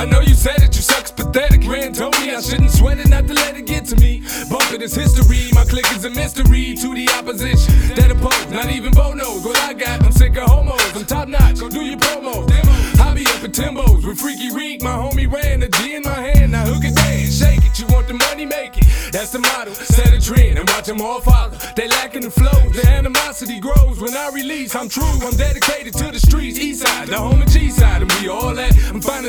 I know you said it, you suck's pathetic. Ran told me I shouldn't sweat it, not to let it get to me. Both of this history, my clique is a mystery to the opposition that oppose. Not even Bo knows what I got. I'm sick of homos, I'm top notch, go do your promo. I be up at Timbo's with Freaky Reek, my homie ran a G in my hand. Now hook it, dance, shake it, you want the money, make it. That's the motto, set a trend and watch them all follow. They lacking the flow, the animosity grows when I release. I'm true, I'm dedicated to the streets, east side, the home and G side, and we all at. I'm finding